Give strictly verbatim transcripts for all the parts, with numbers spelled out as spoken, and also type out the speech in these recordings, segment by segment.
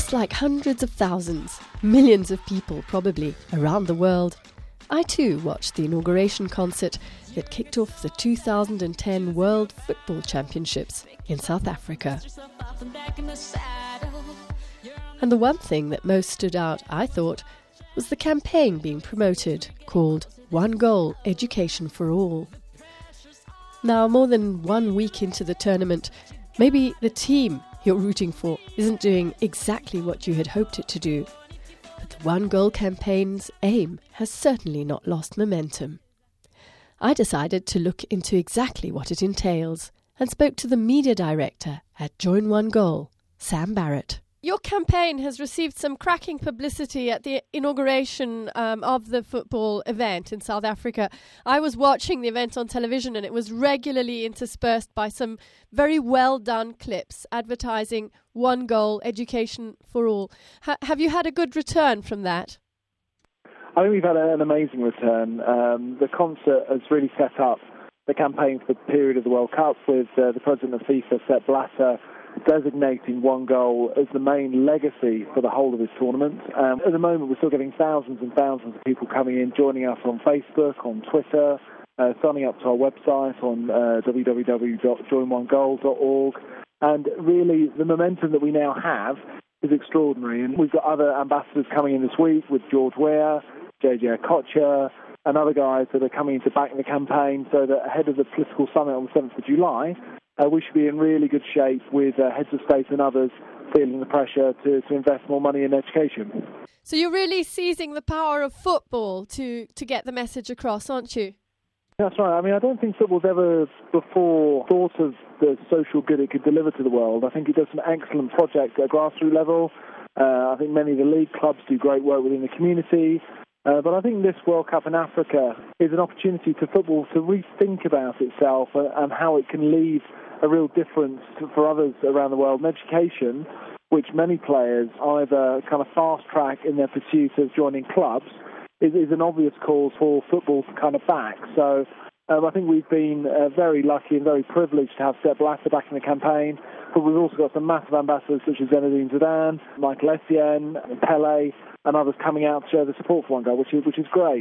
Just like hundreds of thousands, millions of people probably around the world, I too watched the inauguration concert that kicked off the two thousand ten World Football Championships in South Africa. And the one thing that most stood out, I thought, was the campaign being promoted called One Goal Education for All. Now, more than one week into the tournament, maybe the team you're rooting for isn't doing exactly what you had hoped it to do. But the One Goal campaign's aim has certainly not lost momentum. I decided to look into exactly what it entails and spoke to the media director at Join One Goal, Sam Barrett. Your campaign has received some cracking publicity at the inauguration um, of the football event in South Africa. I was watching the event on television and it was regularly interspersed by some very well done clips advertising One Goal Education for All. Ha- have you had a good return from that? I think we've had an amazing return. Um, the concert has really set up the campaign for the period of the World Cup with uh, the president of FIFA, Sepp Blatter, designating One Goal as the main legacy for the whole of this tournament. Um, at the moment, we're still getting thousands and thousands of people coming in, joining us on Facebook, on Twitter, uh, signing up to our website on uh, w w w dot join one goal dot org. And really, the momentum that we now have is extraordinary. And we've got other ambassadors coming in this week with George Weah, J J Okocha, and other guys that are coming in to back the campaign, so that ahead of the political summit on the seventh of July, Uh, we should be in really good shape with uh, heads of state and others feeling the pressure to, to invest more money in education. So you're really seizing the power of football to, to get the message across, aren't you? That's right. I mean, I don't think football's ever before thought of the social good it could deliver to the world. I think it does some excellent projects at a grassroots level. Uh, I think many of the league clubs do great work within the community. Uh, but I think this World Cup in Africa is an opportunity for football to rethink about itself and, and how it can leave a real difference for others around the world in education, which many players either kind of fast-track in their pursuit of joining clubs, is, is an obvious cause for football to kind of back. So um, I think we've been uh, very lucky and very privileged to have Sepp Blatter back in the campaign, but we've also got some massive ambassadors such as Zinedine Zidane, Michael Essien, Pele, and others coming out to show the support for One Goal, which is, which is great.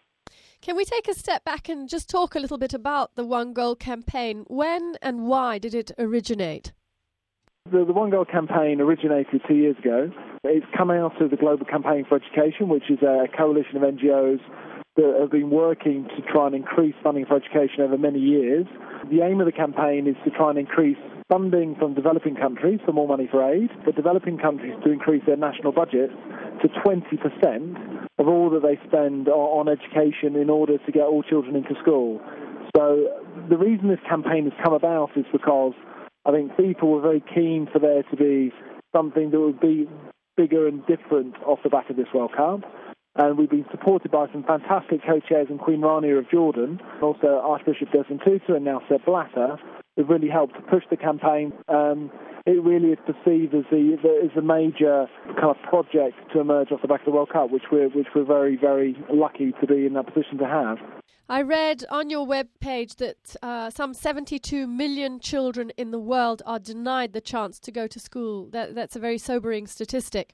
Can we take a step back and just talk a little bit about the One Goal campaign? When and why did it originate? The, the One Goal campaign originated two years ago. It's come out of the Global Campaign for Education, which is a coalition of N G Os that have been working to try and increase funding for education over many years. The aim of the campaign is to try and increase funding from developing countries for more money for aid, but developing countries to increase their national budgets to twenty percent of all that they spend on education in order to get all children into school. So the reason this campaign has come about is because I think people were very keen for there to be something that would be bigger and different off the back of this World Cup. And we've been supported by some fantastic co-chairs in Queen Rania of Jordan, and also Archbishop Desmond Tutu and now Sepp Blatter, who've really helped to push the campaign. Um, it really is perceived as the, the as a major kind of project to emerge off the back of the World Cup, which we're which we're very very lucky to be in that position to have. I read on your webpage that uh, some seventy-two million children in the world are denied the chance to go to school. That that's a very sobering statistic.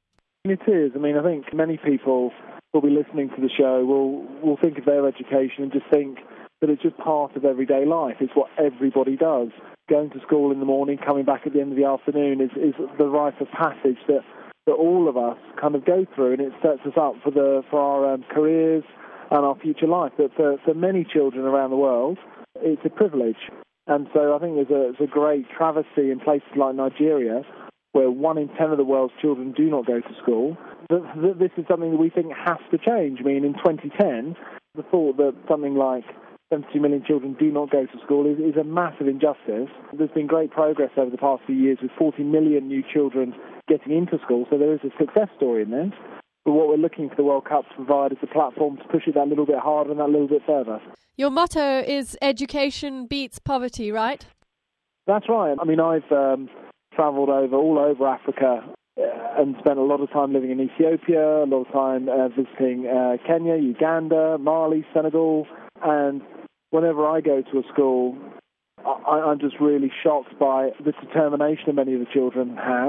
It is. I mean, I think many people will be listening to the show will will think of their education and just think that it's just part of everyday life. It's what everybody does. Going to school in the morning, coming back at the end of the afternoon is, is the rite of passage that, that all of us kind of go through, and it sets us up for the for our um, careers and our future life. But for, for many children around the world, it's a privilege. And so I think there's a, there's a great travesty in places like Nigeria, where one in ten of the world's children do not go to school. This is something that we think has to change. I mean, in twenty ten, the thought that something like seventy million children do not go to school is, is a massive injustice. There's been great progress over the past few years with forty million new children getting into school, so there is a success story in this. But what we're looking for the World Cup to provide is a platform to push it that little bit harder and that little bit further. Your motto is education beats poverty, right? That's right. I mean, I've um, travelled over all over Africa uh, and spent a lot of time living in Ethiopia, a lot of time uh, visiting uh, Kenya, Uganda, Mali, Senegal, and whenever I go to a school, I, I'm just really shocked by the determination that many of the children have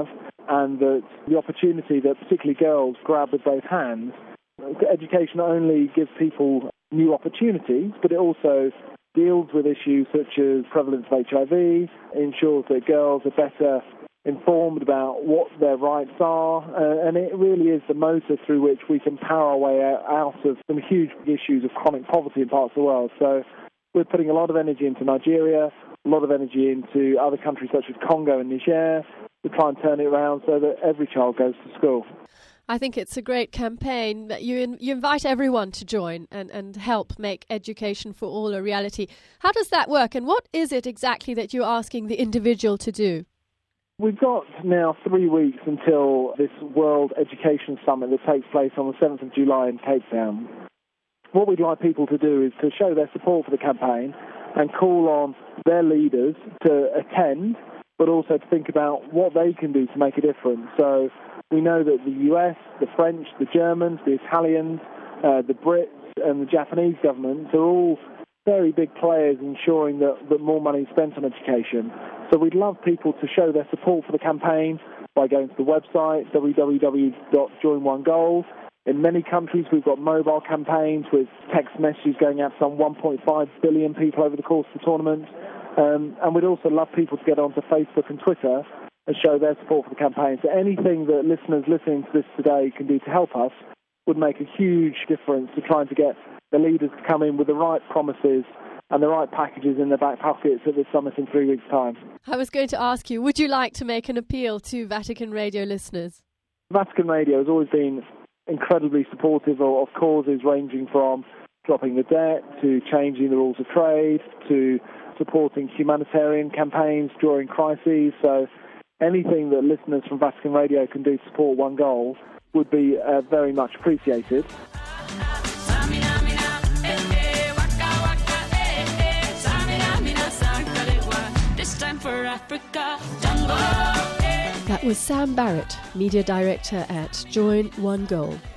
and that the opportunity that particularly girls grab with both hands. Education not only gives people new opportunities, but it also deals with issues such as prevalence of H I V, ensures that girls are better informed about what their rights are, uh, and it really is the motor through which we can power our way out of some huge issues of chronic poverty in parts of the world. So we're putting a lot of energy into Nigeria, a lot of energy into other countries such as Congo and Niger to try and turn it around so that every child goes to school. I think it's a great campaign that you in, you invite everyone to join and, and help make education for all a reality. How does that work, and what is it exactly that you're asking the individual to do? We've got now three weeks until this World Education Summit that takes place on the seventh of July in Cape Town. What we'd like people to do is to show their support for the campaign and call on their leaders to attend, but also to think about what they can do to make a difference. So we know that the U S, the French, the Germans, the Italians, uh, the Brits and the Japanese governments are all very big players ensuring that, that more money is spent on education. So we'd love people to show their support for the campaign by going to the website, w w w dot join one goal. In many countries, we've got mobile campaigns with text messages going out to some one point five billion people over the course of the tournament. Um, and we'd also love people to get onto Facebook and Twitter and show their support for the campaign. So anything that listeners listening to this today can do to help us would make a huge difference to trying to get the leaders to come in with the right promises and the right packages in their back pockets at this summit in three weeks' time. I was going to ask you, would you like to make an appeal to Vatican Radio listeners? Vatican Radio has always been incredibly supportive of causes ranging from dropping the debt to changing the rules of trade to supporting humanitarian campaigns during crises. So anything that listeners from Vatican Radio can do to support One Goal would be uh, very much appreciated. That was Sam Barrett, Media Director at Join One Goal.